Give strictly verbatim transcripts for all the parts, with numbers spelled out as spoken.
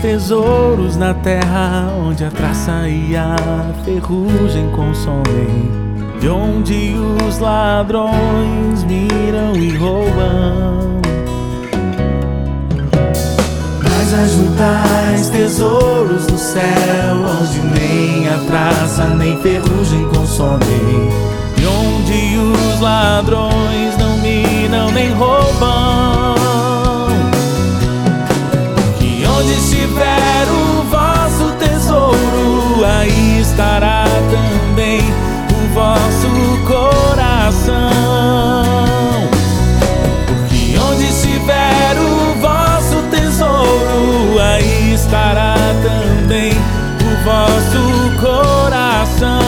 tesouros na terra, onde a traça e a ferrugem consomem, de onde os ladrões miram e roubam. Mas ajuntais tesouros no céu, onde nem a traça nem ferrugem consomem, de onde os ladrões não minam nem roubam. Que onde estiver o vosso tesouro, aí estará também o vosso coração. Porque onde estiver o vosso tesouro, aí estará também o vosso coração.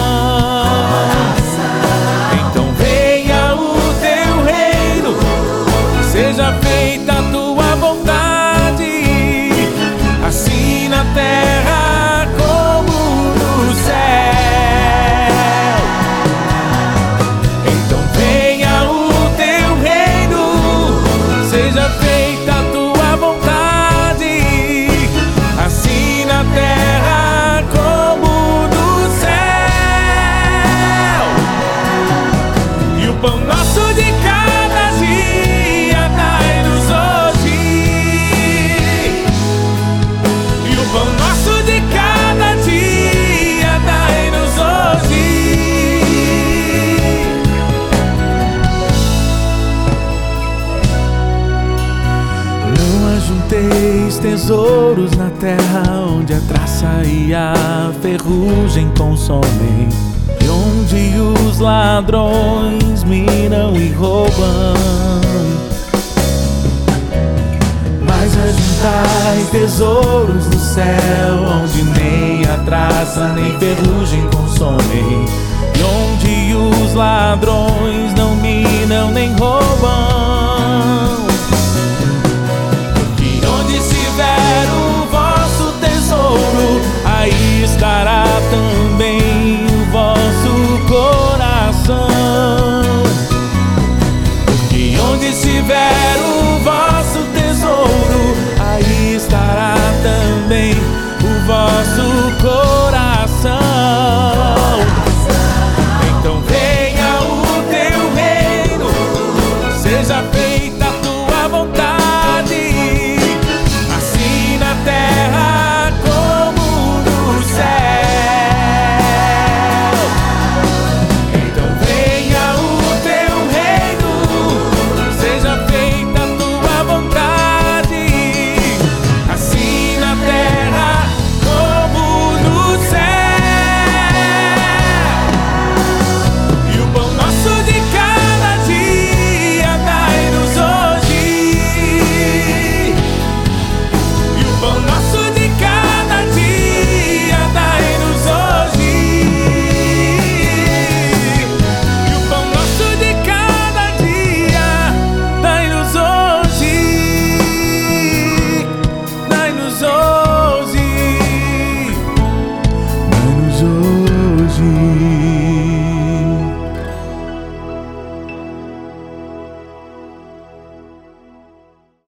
Então venha o teu reino, seja feita a tua vontade, assim na terra como no céu. Então venha o teu reino, seja feita a tua vontade, assim na terra como no céu. E o pão nosso de cada dia dai-nos hoje, e o pão nosso de cada dia dai-nos hoje. Não ajunteis tesouros na terra, onde a traça e a ferrugem consomem, de onde os ladrões miram e roubam. Mas ajuntai tesouros no céu, onde nem a traça nem ferrugem consomem, de onde os ladrões